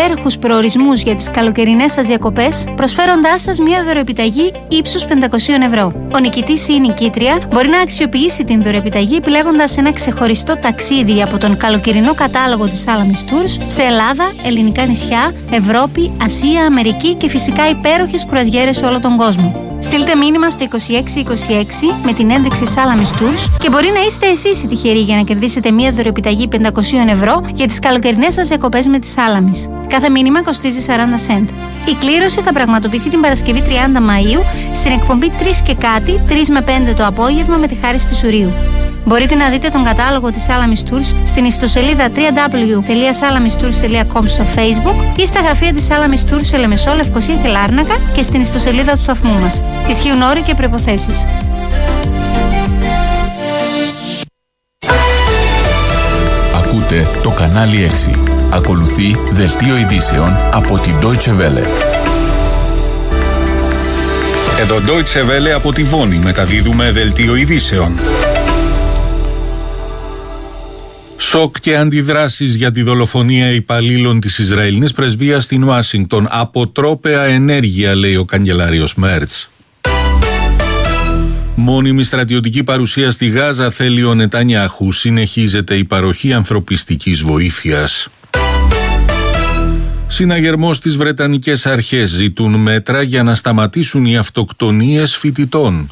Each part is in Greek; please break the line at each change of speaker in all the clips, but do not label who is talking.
υπέροχους προορισμούς για τις καλοκαιρινές σας διακοπές, προσφέροντάς σας μια δωροεπιταγή ύψους 500 ευρώ. Ο νικητής ή η νικήτρια μπορεί να αξιοποιήσει την δωροεπιταγή επιλέγοντας ένα ξεχωριστό ταξίδι από τον καλοκαιρινό κατάλογο της Salamis Tours σε Ελλάδα, ελληνικά νησιά, Ευρώπη, Ασία, Αμερική και φυσικά υπέροχες κουραζιέρες σε όλο τον κόσμο. Στείλτε μήνυμα στο 2626 με την ένδειξη Salamis Tours και μπορεί να είστε εσείς οι τυχεροί για να κερδίσετε μια δωροεπιταγή 500 ευρώ για τις καλοκαιρινές σας διακοπές με τη Salamis. Κάθε μήνυμα κοστίζει 40 cent. Η κλήρωση θα πραγματοποιηθεί την Παρασκευή 30 Μαΐου στην εκπομπή 3 και κάτι, 3 με 5 το απόγευμα με τη Χάρη Σπισουρίου. Μπορείτε να δείτε τον κατάλογο της Salamis Tours στην ιστοσελίδα www.salamistours.com στο Facebook ή στα γραφεία της Salamis Tours σε Λεμεσό, Λευκοσία και Λάρνακα και στην ιστοσελίδα του σταθμού μας. Ισχύουν όροι και προϋποθέσεις.
Ακούτε το κανάλι 6. Ακολουθεί δελτίο ειδήσεων από την Deutsche Welle.
Εδώ Deutsche Welle από τη Βόνη μεταδίδουμε δελτίο ειδήσεων. Σοκ και αντιδράσεις για τη δολοφονία υπαλλήλων της Ισραηλινής πρεσβείας στην Ουάσιγκτον. Αποτρόπαια ενέργεια, λέει ο καγκελάριος Μέρτς. Μόνιμη στρατιωτική παρουσία στη Γάζα θέλει ο Νετανιάχου. Συνεχίζεται η παροχή ανθρωπιστικής βοήθειας. Συναγερμός στις Βρετανικές αρχές ζητούν μέτρα για να σταματήσουν οι αυτοκτονίες φοιτητών.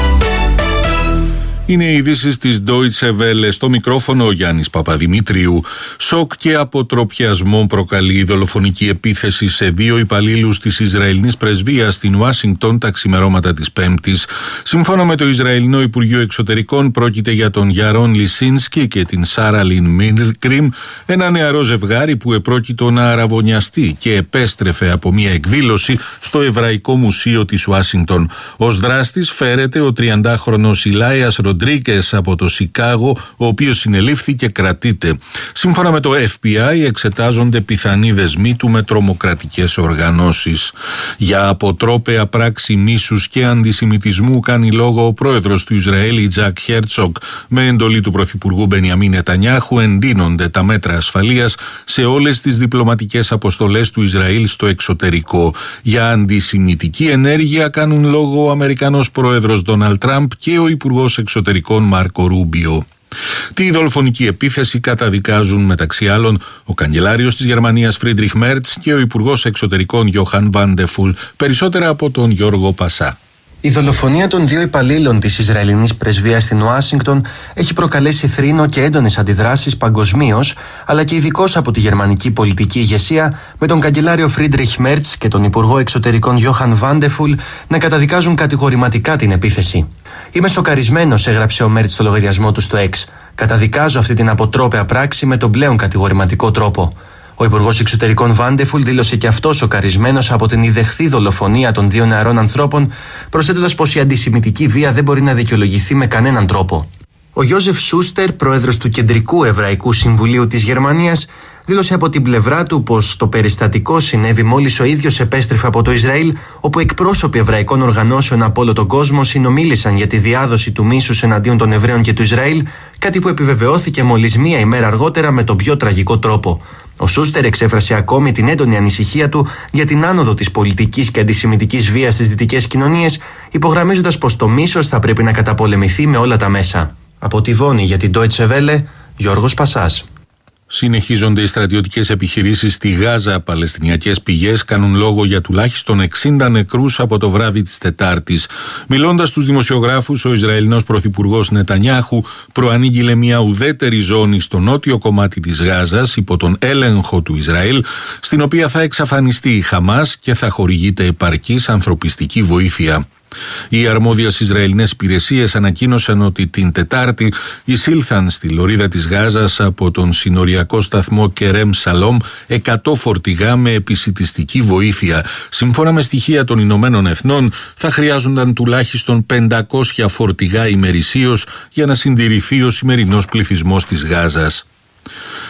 Είναι οι ειδήσεις της Deutsche Welle. Στο μικρόφωνο ο Γιάννης Παπαδημήτριου. Σοκ και αποτροπιασμό προκαλεί η δολοφονική επίθεση σε 2 υπαλλήλους της Ισραηλινής πρεσβείας στην Ουάσιγκτον τα ξημερώματα της Πέμπτης. Σύμφωνα με το Ισραηλινό Υπουργείο Εξωτερικών, πρόκειται για τον Γιαρόν Λισίνσκι και την Σάρα Λιν Μίλκριμ, ένα νεαρό ζευγάρι που επρόκειτο να αραβωνιαστεί και επέστρεφε από μια εκδήλωση στο Εβραϊκό Μουσείο της Ουάσιγκτον. Ως δράστης φέρεται ο 30χρονος Ηλάιας Ροντρίγκες από το Σικάγο, ο οποίος συνελήφθη και κρατείται. Σύμφωνα με το FBI, εξετάζονται πιθανοί δεσμοί του με τρομοκρατικές οργανώσεις. Για αποτρόπαια πράξη μίσους και αντισημιτισμού κάνει λόγο ο πρόεδρος του Ισραήλ, Τζακ Χέρτσοκ. Με εντολή του πρωθυπουργού Μπενιαμίν Νετανιάχου εντείνονται τα μέτρα ασφαλείας σε όλες τις διπλωματικές αποστολές του Ισραήλ στο εξωτερικό. Για αντισημιτική ενέργεια κάνουν λόγο ο Αμερικανός πρόεδρος Ντόναλντ Τραμπ και ο υπουργός εξωτερικών Μάρκο Ρούμπιο. Τη δολοφονική επίθεση καταδικάζουν μεταξύ άλλων ο καγκελάριος της Γερμανίας Φρίντριχ Μέρτς και ο υπουργός εξωτερικών Γιόχαν Βαντεφούλ. Περισσότερα από τον Γιώργο Πασά.
Η δολοφονία των 2 υπαλλήλων της Ισραηλινής πρεσβείας στην Ουάσιγκτον έχει προκαλέσει θρήνο και έντονες αντιδράσεις παγκοσμίως, αλλά και ειδικώς από τη γερμανική πολιτική ηγεσία, με τον καγκελάριο Φρίντριχ Μέρτς και τον υπουργό εξωτερικών Γιόχαν Βαντεφούλ να καταδικάζουν κατηγορηματικά την επίθεση. «Είμαι σοκαρισμένος», έγραψε ο Μέρτς στο λογαριασμό του στο X. «Καταδικάζω αυτή την αποτρόπαια πράξη με τον πλέον κατηγορηματικό τρόπο». Ο υπουργός εξωτερικών Βάντεφουλ δήλωσε και αυτός σοκαρισμένος από την ιδεχθή δολοφονία των 2 νεαρών ανθρώπων, προσθέτοντας πως η αντισημιτική βία δεν μπορεί να δικαιολογηθεί με κανέναν τρόπο. Ο Γιώζεφ Σούστερ, πρόεδρος του Κεντρικού Εβραϊκού Συμβουλίου της Γερμανίας, δήλωσε από την πλευρά του πως το περιστατικό συνέβη μόλις ο ίδιος επέστρεφε από το Ισραήλ, όπου εκπρόσωποι εβραϊκών οργανώσεων από όλο τον κόσμο συνομίλησαν για τη διάδοση του μίσους εναντίον των Εβραίων και του Ισραήλ, κάτι που επιβεβαιώθηκε μόλις μία ημέρα αργότερα με τον πιο τραγικό τρόπο. Ο Σούστερ εξέφρασε ακόμη την έντονη ανησυχία του για την άνοδο της πολιτικής και αντισημιτικής βίας στις δυτικές κοινωνίες, υπογραμμίζοντας πως το μίσος θα πρέπει να καταπολεμηθεί με όλα τα μέσα. Από τη Βόνη για την Deutsche Welle, Γιώργος Πασάς.
Συνεχίζονται οι στρατιωτικές επιχειρήσεις στη Γάζα. Παλαιστινιακές πηγές κάνουν λόγο για τουλάχιστον 60 νεκρούς από το βράδυ της Τετάρτης. Μιλώντας στους δημοσιογράφους, ο Ισραηλινός πρωθυπουργός Νετανιάχου προανήγγειλε μια ουδέτερη ζώνη στο νότιο κομμάτι της Γάζας υπό τον έλεγχο του Ισραήλ, στην οποία θα εξαφανιστεί η Χαμάς και θα χορηγείται επαρκής ανθρωπιστική βοήθεια. Οι αρμόδιες Ισραηλινές υπηρεσίες ανακοίνωσαν ότι την Τετάρτη εισήλθαν στη λωρίδα της Γάζας από τον συνοριακό σταθμό Κερέμ Σαλόμ 100 φορτηγά με επισιτιστική βοήθεια. Σύμφωνα με στοιχεία των Ηνωμένων Εθνών, θα χρειάζονταν τουλάχιστον 500 φορτηγά ημερησίως για να συντηρηθεί ο σημερινός πληθυσμός της Γάζας.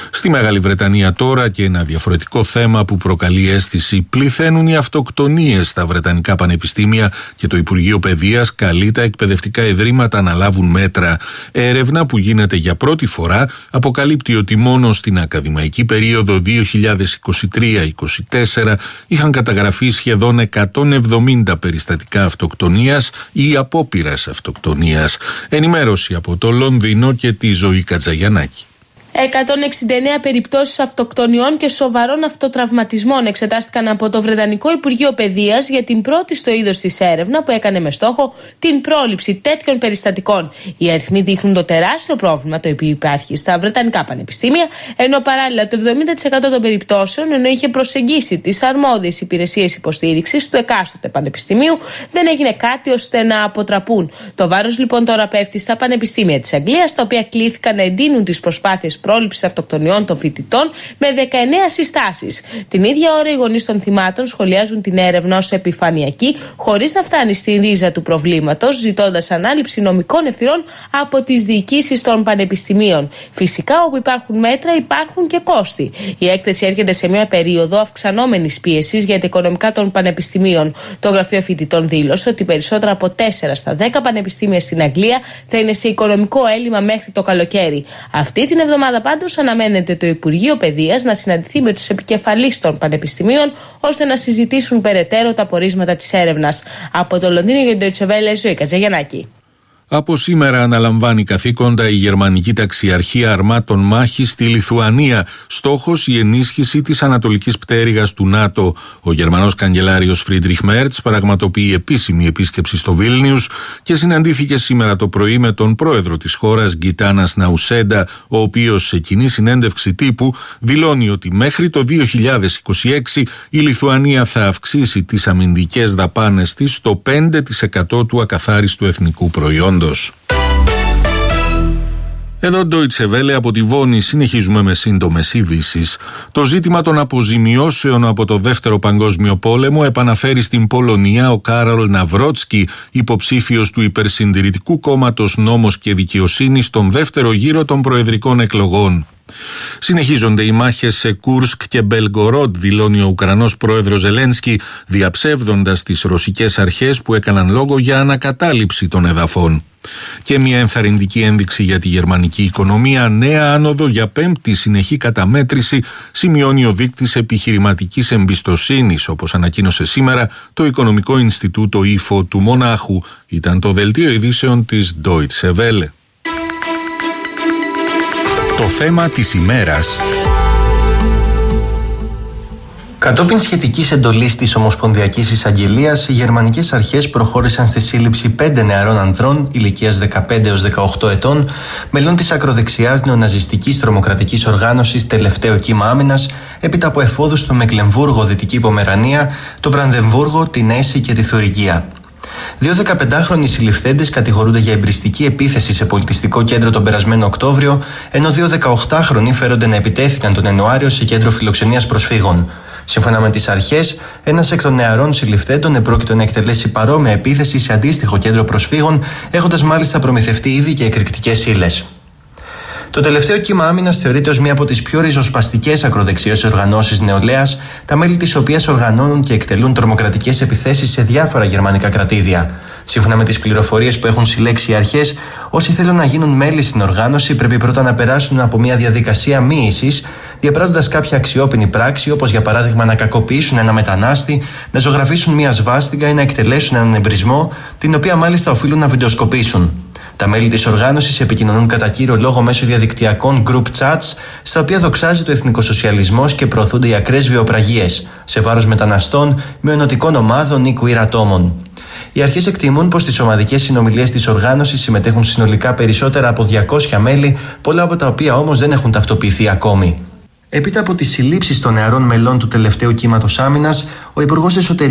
Στη Μεγάλη Βρετανία τώρα, και ένα διαφορετικό θέμα που προκαλεί αίσθηση, πληθαίνουν οι αυτοκτονίες στα βρετανικά πανεπιστήμια και το Υπουργείο Παιδείας καλεί τα εκπαιδευτικά ιδρύματα να λάβουν μέτρα. Έρευνα που γίνεται για πρώτη φορά αποκαλύπτει ότι μόνο στην ακαδημαϊκή περίοδο 2023-24 είχαν καταγραφεί σχεδόν 170 περιστατικά αυτοκτονίας ή απόπειρας αυτοκτονίας. Ενημέρωση από το Λονδίνο και τη Ζωή Κατζαγιαννάκη.
169 περιπτώσεις αυτοκτονιών και σοβαρών αυτοτραυματισμών εξετάστηκαν από το Βρετανικό Υπουργείο Παιδείας για την πρώτη στο είδος της έρευνα που έκανε με στόχο την πρόληψη τέτοιων περιστατικών. Οι αριθμοί δείχνουν το τεράστιο πρόβλημα το οποίο υπάρχει στα βρετανικά πανεπιστήμια, ενώ παράλληλα το 70% των περιπτώσεων, ενώ είχε προσεγγίσει τις αρμόδιες υπηρεσίες υποστήριξης του εκάστοτε πανεπιστημίου, δεν έγινε κάτι ώστε να αποτραπούν. Το βάρος λοιπόν τώρα πέφτει στα πανεπιστήμια της Αγγλίας, τα οποία κλήθηκαν να εντείνουν τις προσπάθειες πρόληψης αυτοκτονιών των φοιτητών με 19 συστάσεις. Την ίδια ώρα οι γονείς των θυμάτων σχολιάζουν την έρευνα ως επιφανειακή, χωρίς να φτάνει στη ρίζα του προβλήματος, ζητώντας ανάληψη νομικών ευθυνών από τις διοικήσεις των πανεπιστημίων. Φυσικά, όπου υπάρχουν μέτρα, υπάρχουν και κόστη. Η έκθεση έρχεται σε μια περίοδο αυξανόμενης πίεσης για τα οικονομικά των πανεπιστημίων. Το Γραφείο Φοιτητών δήλωσε ότι περισσότερα από 4 στα 10 πανεπιστήμια στην Αγγλία θα είναι σε οικονομικό έλλειμμα μέχρι το καλοκαίρι. Αυτή την εβδομάδα πάντως αναμένεται το Υπουργείο Παιδείας να συναντηθεί με τους επικεφαλείς των πανεπιστημίων ώστε να συζητήσουν περαιτέρω τα πορίσματα της έρευνας. Από το Λονδίνο για την Deutsche Welle, Ζωή Κατζαγιαννάκη.
Από σήμερα αναλαμβάνει καθήκοντα η γερμανική ταξιαρχία αρμάτων μάχης στη Λιθουανία. Στόχος η ενίσχυση της ανατολικής πτέρυγας του ΝΑΤΟ. Ο Γερμανός καγκελάριος Φρίντριχ Μέρτς πραγματοποιεί επίσημη επίσκεψη στο Βίλνιους και συναντήθηκε σήμερα το πρωί με τον πρόεδρο της χώρας Γκιτάνας Ναουσέντα, ο οποίος σε κοινή συνέντευξη τύπου δηλώνει ότι μέχρι το 2026 η Λιθουανία θα αυξήσει τις αμυντικές δαπάνες της στο 5% του ακαθάριστου εθνικού προϊόντος. Εδώ Deutsche Welle από τη Βόνη, συνεχίζουμε με σύντομες ειδήσεις. Το ζήτημα των αποζημιώσεων από το Δεύτερο Παγκόσμιο Πόλεμο επαναφέρει στην Πολωνία ο Κάρολ Ναυρότσκι, υποψήφιος του υπερσυντηρητικού κόμματος Νόμος και Δικαιοσύνη στον δεύτερο γύρο των προεδρικών εκλογών. Συνεχίζονται οι μάχες σε Κούρσκ και Μπελγκορόντ, δηλώνει ο Ουκρανός πρόεδρος Ζελένσκι, διαψεύδοντας τις ρωσικές αρχές που έκαναν λόγο για ανακατάληψη των εδαφών. Και μια ενθαρρυντική ένδειξη για τη γερμανική οικονομία, νέα άνοδο για πέμπτη συνεχή καταμέτρηση, σημειώνει ο δείκτης επιχειρηματικής εμπιστοσύνης, όπως ανακοίνωσε σήμερα το Οικονομικό Ινστιτούτο ΙΦΟ του Μονάχου. Ήταν το δελτίο ειδήσεων της Deutsche Welle.
Το θέμα της ημέρας.
Κατόπιν σχετικής εντολής της Ομοσπονδιακής Εισαγγελίας, οι γερμανικές αρχές προχώρησαν στη σύλληψη 5 νεαρών ανδρών ηλικίας 15 έως 18 ετών, μελών της ακροδεξιάς νεοναζιστικής τρομοκρατικής οργάνωσης Τελευταίο Κύμα Άμυνας, έπειτα από εφόδους στο Μεγκλεμβούργο, Δυτική Πομερανία, το Βραντεμβούργο, την Έσι και τη Θουρυγγία. 2 15χρονοι συλληφθέντες κατηγορούνται για εμπριστική επίθεση σε πολιτιστικό κέντρο τον περασμένο Οκτώβριο, ενώ 2 18χρονοι φέρονται να επιτέθηκαν τον Ιανουάριο σε κέντρο φιλοξενίας προσφύγων. Σύμφωνα με τις αρχές, ένας εκ των νεαρών συλληφθέντων επρόκειτο να εκτελέσει παρόμοια επίθεση σε αντίστοιχο κέντρο προσφύγων, έχοντας μάλιστα προμηθευτεί ήδη και εκρηκτικές ύλες. Το Τελευταίο Κύμα Άμυνας θεωρείται ως μία από τις πιο ριζοσπαστικές ακροδεξιές οργανώσεις νεολαίας, τα μέλη της οποίας οργανώνουν και εκτελούν τρομοκρατικές επιθέσεις σε διάφορα γερμανικά κρατήδια. Σύμφωνα με τις πληροφορίες που έχουν συλλέξει οι αρχές, όσοι θέλουν να γίνουν μέλη στην οργάνωση πρέπει πρώτα να περάσουν από μια διαδικασία μοίησης, διαπράττοντας κάποια αξιόπινη πράξη, όπως για παράδειγμα να κακοποιήσουν ένα μετανάστη, να ζωγραφίσουν μια σβάστιγγα ή να εκτελέσουν έναν εμπρισμό, την οποία μάλιστα οφείλουν να βιντεοσκοπήσουν. Τα μέλη της οργάνωσης επικοινωνούν κατά κύριο λόγο μέσω διαδικτυακών group chats, στα οποία δοξάζεται ο εθνικοσοσιαλισμός και προωθούνται οι ακραίες βιοπραγίες σε βάρος μεταναστών, μειονοτικών ομάδων ή queer ατόμων. Οι αρχές εκτιμούν πως στις ομαδικές συνομιλίες της οργάνωσης συμμετέχουν συνολικά περισσότερα από 200 μέλη, πολλά από τα οποία όμως δεν έχουν ταυτοποιηθεί ακόμη. Έπειτα από τις συλλήψεις των νεαρών μελών του Τελευταίου Κύματος Άμυνας, ο Υπουργός Εσωτερικών